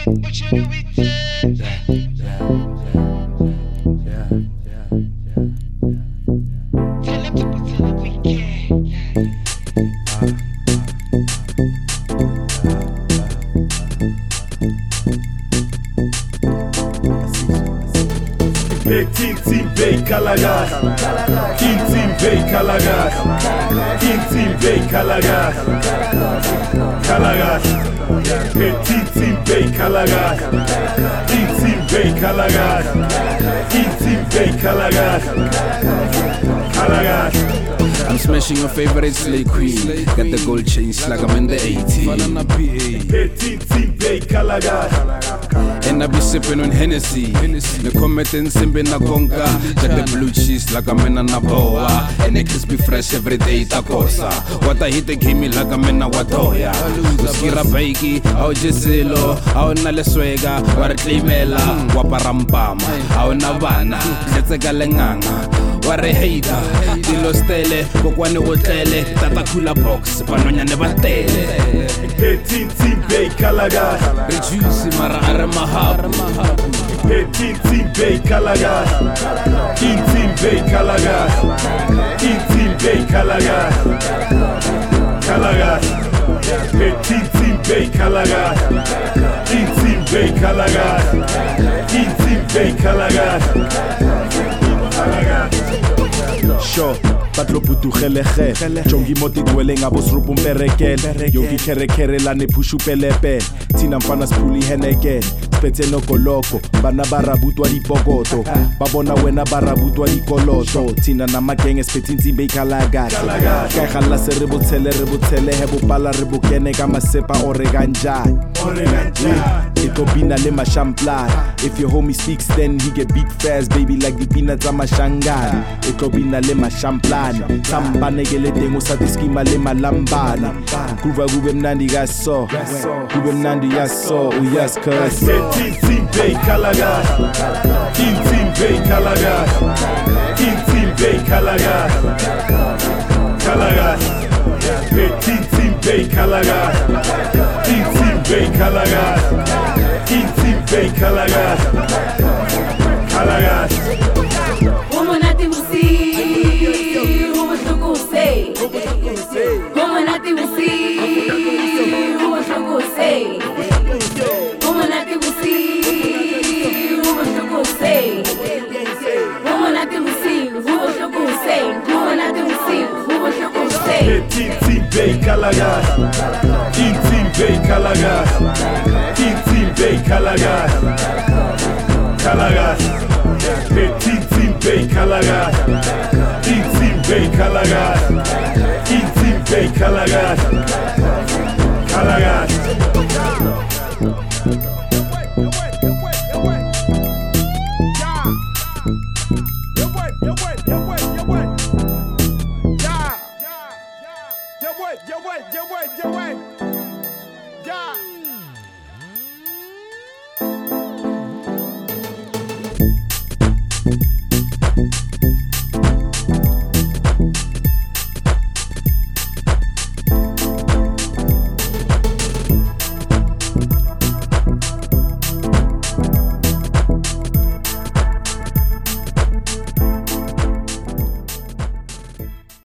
Tintin Bay Kalagar, Tintin Bay Kalagar, Tintin Bay Kalagar, Kalagar, Tintin Bay Kalagar, Tintin Bay Kalagar, Tintin Bay Kalagar, Kalagar. I'm smashing your favorite slay queen. Got the gold chains like I'm in the 80s. Tintin Bay Kalagar. And I be sipping on Hennessy. The committing sipping na conga. Got the blue cheese like I'm in a Naboa. And the crispy fresh every day tacosa. What I hit the gimme like I'm in a Watoya. Uskira Baiki, au Giselo, au Nale Swega, or Climela, Waparampama, au Navana, Let's a Galenganga. What a hater, Dilo Stele, Bokwane Hotele, Tatakula box, Panonia never tele. Tintin Bay Kalagar, Reduce Mara Aramahab. Tintin Bay Kalagar, Tintin Bay Kalagar, Tintin Bay Kalagar, Kalagar, Tintin Bay Kalagar, Tintin Bay Kalagar, Tintin Bay Kalagar, Kalagar. Sure, patlo putu khelehe jongi moti dwelling abos rupum perekel yogi kere la ne pushu pelepe tina mfana spuli heneke spete no koloko bana barabutwa di pogoto babona wena barabutwa di koloto tina na magenge spetinzi be kalaga ka khalla se rebotsele hebo pala rebokene kama sepa oreganja itobina le mashampla. If your homie speaks then he get beat fast baby like the peanuts ama shangan itobina le mashamplan sambane gele dengo satiskima le malambana kuva kube mnandi gaso kube mnandi yaso uyas cuz Tintin Bay Kalagar, Tintin Bay Kalagar, Tintin Bay Kalagar, Kalagar, Tintin Bay Kalagar, Tintin Bay Kalagar, Tintin Bay Kalagar, Kalagar. Woman at the sea, who was the good say? Woman at the sea, who was the good say? Woman at the sea, who was the good say? Woman at the sea, who was the good say? Woman at the sea, who was the good say? Tintin Bay Kalagar, Tintin Bay Kalagar, Tintin Bay Kalagar, Kalagar, Tintin Bay Kalagar, Tintin Bay Kalagar, Tintin Bay Kalagar, Kalagar. Yeah.